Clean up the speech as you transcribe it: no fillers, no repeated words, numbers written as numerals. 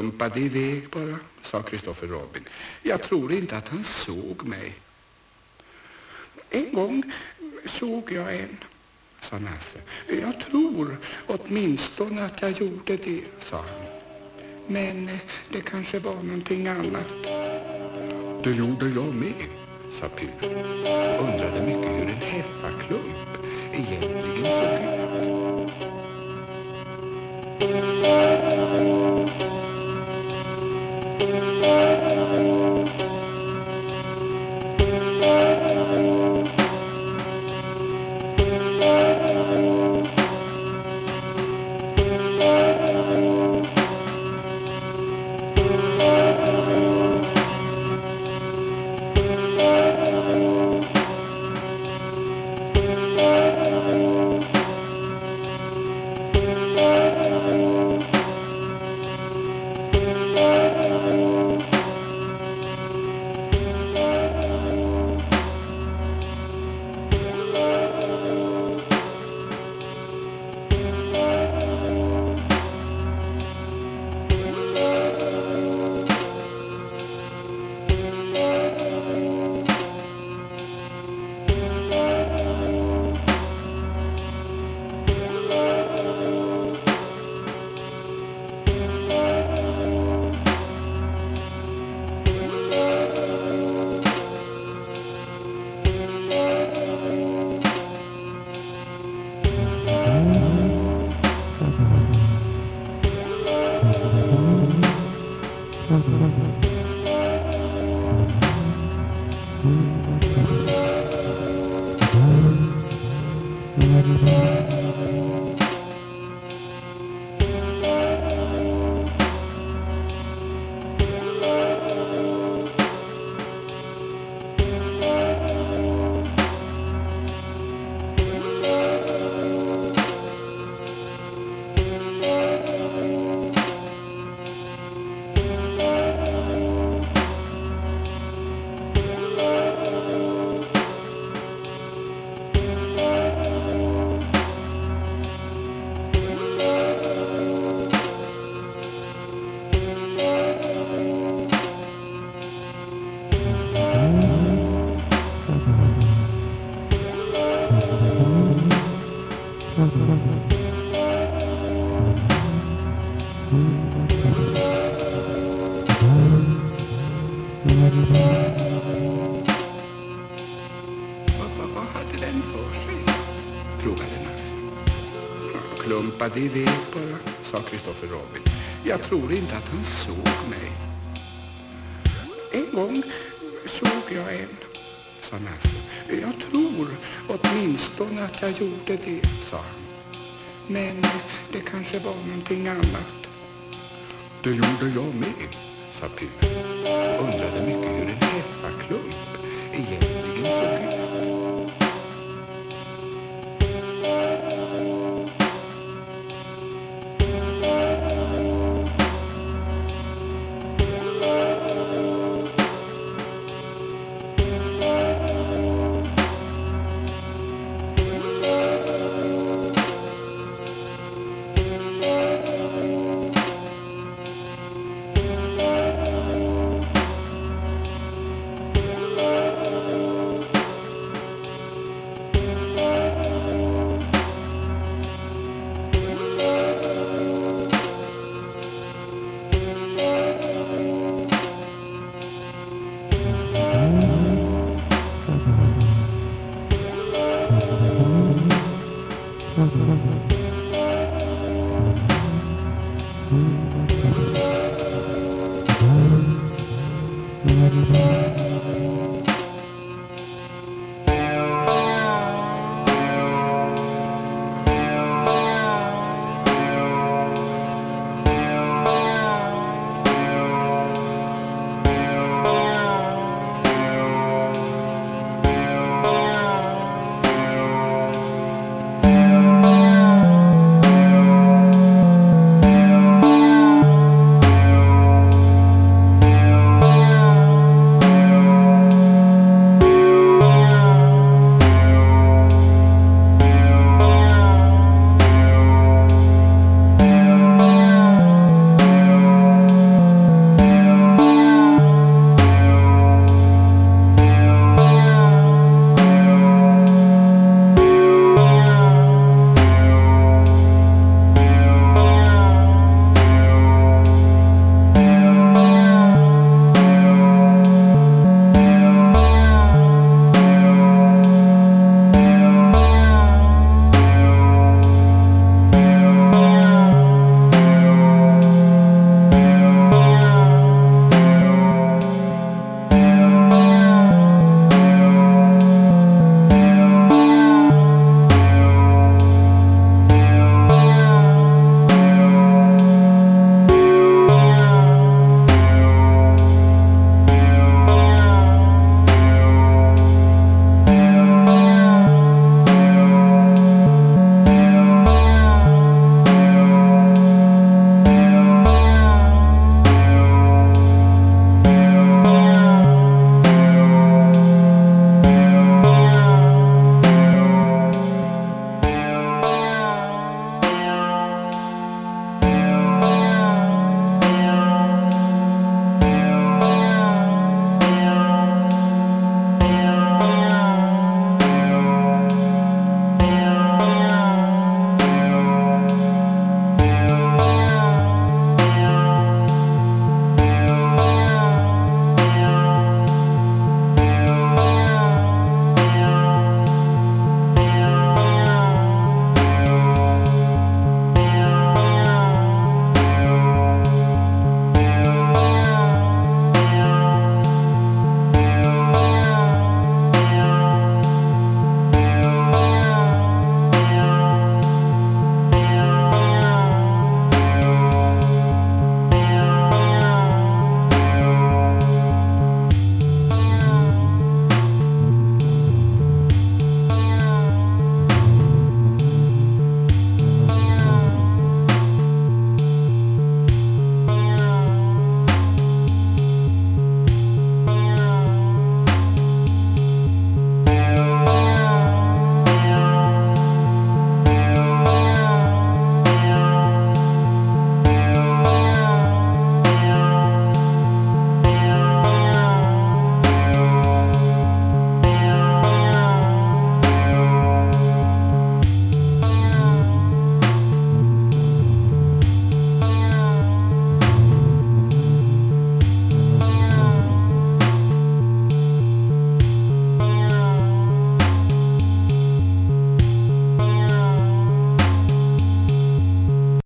klumpade iväg bara, sa Christopher Robin. Jag tror inte att han såg mig. En gång såg jag en, sa Nasse. Jag tror åtminstone att jag gjorde det, sa han. Men det kanske var någonting annat. Det gjorde jag med, sa Pur. Undrade mycket hur en heffaklump egentligen såg ut. Vad hade den för sig? Frågade Nasse. Klumpade iväg bara, sa Christopher Robin. Jag tror inte att han såg mig. En gång såg jag en, sa Nasse. Jag tror åtminstone att jag gjorde det, sa han. Men det kanske var någonting annat. Det gjorde jag med, sa Pur. Undrade mycket